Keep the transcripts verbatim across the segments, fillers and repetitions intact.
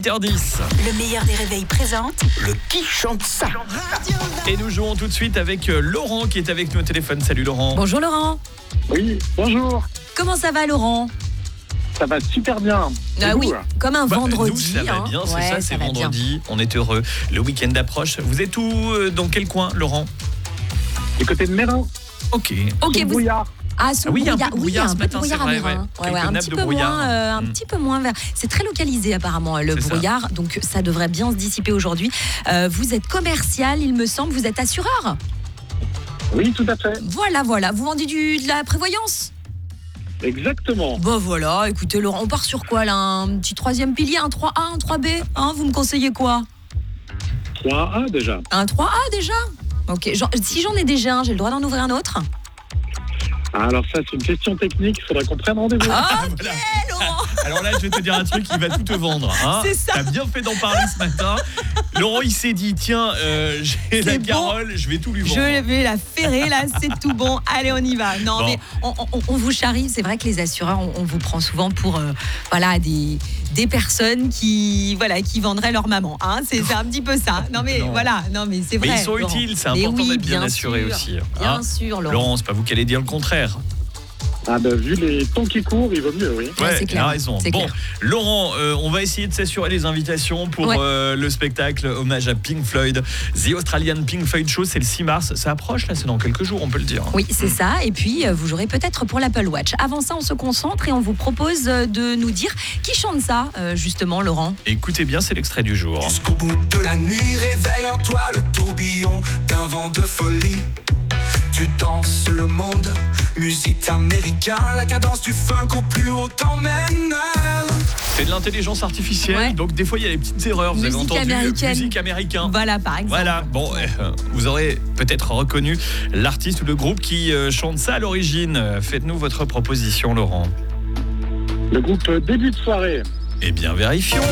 huit heures dix. Le meilleur des réveils présente Le qui chante ça. Et nous jouons tout de suite avec Laurent qui est avec nous au téléphone. Salut Laurent. Bonjour Laurent. Oui, bonjour. Comment ça va Laurent? Ça va super bien. Et Ah vous, oui, là comme un Bah, vendredi. nous, ça va hein. bien, c'est Ouais, ça, c'est va bien. vendredi. On est heureux. Le week-end approche. Vous êtes où, euh, dans quel coin, Laurent? Du côté de Mérin, Ok. Ok, sous le vous... brouillard. Ah, sous Ah oui, il y a un brouillard. peu de Oui, il y a brouillard un ce peu de matin, brouillard c'est à vrai, Mérin. ouais. Ouais, Quelques ouais, un nappes petit de peu brouillard. moins, euh, un Mm. petit peu moins vert. C'est très localisé apparemment le C'est ça. brouillard, donc ça devrait bien se dissiper aujourd'hui. Euh, vous êtes commercial, il me semble, vous êtes assureur. Oui, tout à fait. Voilà, voilà. Vous vendez du, de la prévoyance? Exactement. Bah voilà, écoutez Laurent, on part sur quoi là? Un petit troisième pilier, un trois A, un trois B, hein? Vous me conseillez quoi? trois A déjà. Un trois A déjà? Ok, genre, si j'en ai déjà un, j'ai le droit d'en ouvrir un autre? Ah, alors ça, c'est une question technique. Il faudra qu'on prenne rendez-vous. Ah, ok Voilà. Laurent. Alors là, je vais te dire un truc, il va tout te vendre. Hein. C'est ça. T'as bien fait d'en parler ce matin. Laurent, il s'est dit, tiens, euh, j'ai la bon. Carole, je vais tout lui vendre. Je vais la ferrer là, c'est tout bon. Allez, on y va. Non, Bon. mais on, on- on vous charrie. C'est vrai que les assureurs, on, on vous prend souvent pour euh, voilà des des personnes qui voilà qui vendraient leur maman. Hein, c'est c'est un petit peu ça. Non mais Non. voilà. Non mais c'est vrai. Mais ils sont Laurent. utiles, c'est Mais important oui, d'être bien, bien assuré sûr. aussi. Bien hein. sûr, Laurent. Laurent, c'est pas vous qui allez dire le contraire. Ah, ben, vu les temps qui courent, il vaut mieux, oui. Ouais, c'est il clair, a raison. c'est Bon, clair. Laurent, euh, on va essayer de s'assurer les invitations pour Ouais. euh, le spectacle hommage à Pink Floyd. The Australian Pink Floyd Show, c'est le six mars. Ça approche, là, c'est dans quelques jours, on peut le dire. Oui, c'est ça. Et puis, euh, vous jouerez peut-être pour l'Apple Watch. Avant ça, on se concentre et on vous propose euh, de nous dire qui chante ça, euh, justement, Laurent. Écoutez bien, c'est l'extrait du jour. Jusqu'au bout de la nuit, réveille en toi le tourbillon d'un vent de folie. Tu danses le monde, musique américaine, la cadence du funk au plus haut t'emmène. C'est de l'intelligence artificielle, Ouais. donc des fois, il y a des petites erreurs. Vous Musique avez entendu américaine. musique américaine. Voilà, par exemple. Voilà, bon, euh, vous aurez peut-être reconnu l'artiste ou le groupe qui euh, chante ça à l'origine. Euh, Faites-nous votre proposition, Laurent. Le groupe euh, Début de soirée. Eh bien, vérifions.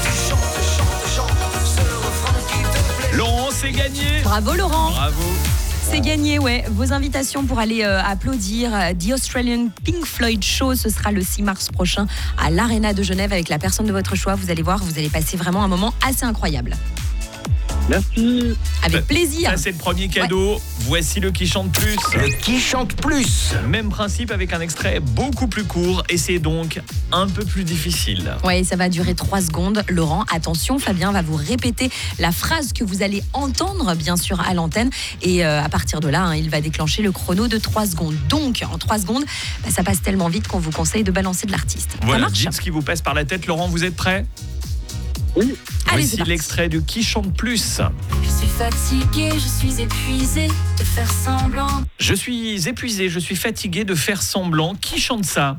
Laurent, c'est gagné. Bravo, Laurent. Bravo. C'est gagné, ouais. Vos invitations pour aller euh, applaudir euh, The Australian Pink Floyd Show, ce sera le six mars prochain à l'Arena de Genève avec la personne de votre choix. Vous allez voir, vous allez passer vraiment un moment assez incroyable. Merci. Avec Ça- plaisir. Ça, c'est le premier cadeau. Voici le qui chante plus. Le qui chante plus. Même principe avec un extrait beaucoup plus court et c'est donc un peu plus difficile. Ouais, ça va durer trois secondes. Laurent, attention, Fabien va vous répéter la phrase que vous allez entendre, bien sûr, à l'antenne. Et euh, à partir de là, hein, il va déclencher le chrono de trois secondes. Donc, en trois secondes, bah, ça passe tellement vite qu'on vous conseille de balancer de l'artiste. Ça Voilà, marche? dites ce qui vous passe par la tête. Laurent, vous êtes prêts? Oui. Allez, c'est Voici parti. l'extrait de Qui chante plus. Je suis fatiguée, je suis épuisée de faire semblant. Je suis épuisé, je suis fatigué de faire semblant. Qui chante ça?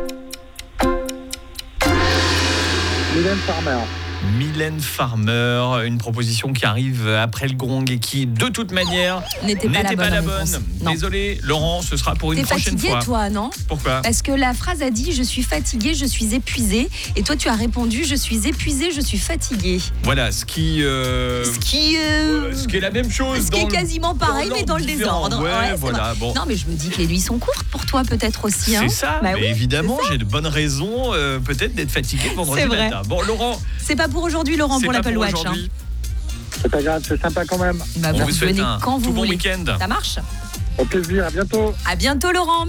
Mylène Farmer. Mylène Farmer, une proposition qui arrive après le gong et qui, de toute manière, N'était pas, n'était pas la bonne. réponse. Non. Désolé, Laurent, ce sera pour une T'es prochaine fatigué, fois. toi, non? Pourquoi? Parce que la phrase a dit « Je suis fatigué, je suis épuisé ». Et toi, tu as répondu « Je suis épuisé, je suis fatigué Voilà, ce qui, euh, ». Ce qui, euh, ce qui est la même chose. ce qui dans est le- quasiment pareil, dans mais dans le l'ordre différent. désordre. Ouais, Ouais, c'est voilà. vrai. Bon. Non, mais je me dis que les nuits sont courtes pour toi, peut-être aussi. Hein. C'est ça, Bah mais oui, évidemment, c'est ça. j'ai de bonnes raisons euh, peut-être d'être fatigué vendredi C'est vrai. matin. Bon, Laurent, C'est pas pour aujourd'hui, Laurent, c'est pour pas l'Apple pour Watch. aujourd'hui. C'est pas grave, c'est sympa quand même. Bah, On vous vous souhaite revenez un quand tout vous bon voulez. week-end. Ça marche? Au plaisir, à bientôt. À bientôt, Laurent.